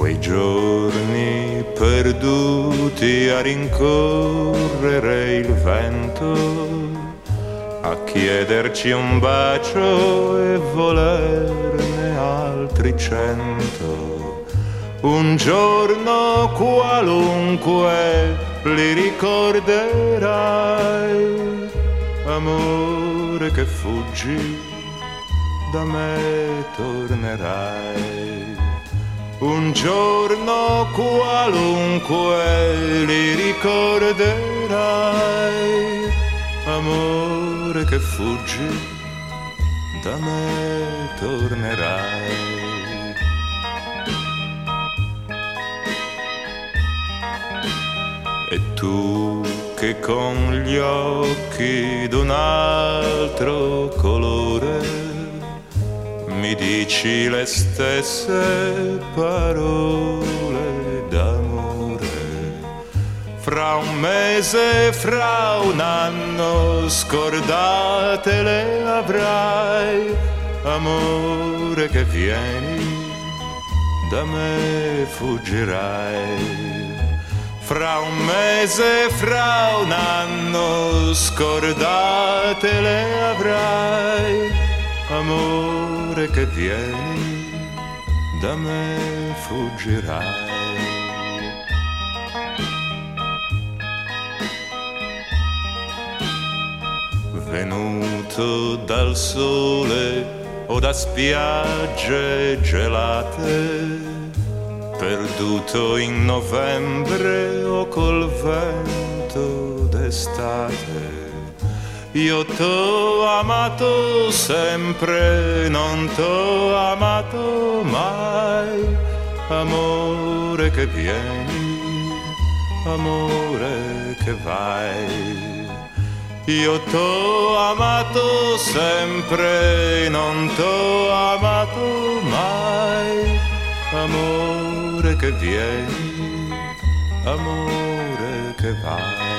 quei giorni perduti a rincorrere il vento, a chiederci un bacio e volerne altri 100. Un giorno qualunque li ricorderai, amore che fuggi, da me tornerai. Un giorno qualunque li ricorderai, amore che fuggi, da me tornerai. E tu che con gli occhi d'un altro colore mi dici le stesse parole d'amore, fra un mese, fra un anno scordate le avrai, amore che vieni, da me fuggirai. Fra un mese, fra un anno scordate le avrai, amore che vieni, da me fuggirai. Venuto dal sole o da spiagge gelate, perduto in novembre o col vento d'estate, io t'ho amato sempre, non t'ho amato mai, amore che vieni, amore che vai. Io t'ho amato sempre, non t'ho amato mai, amore che vieni, amore che vai.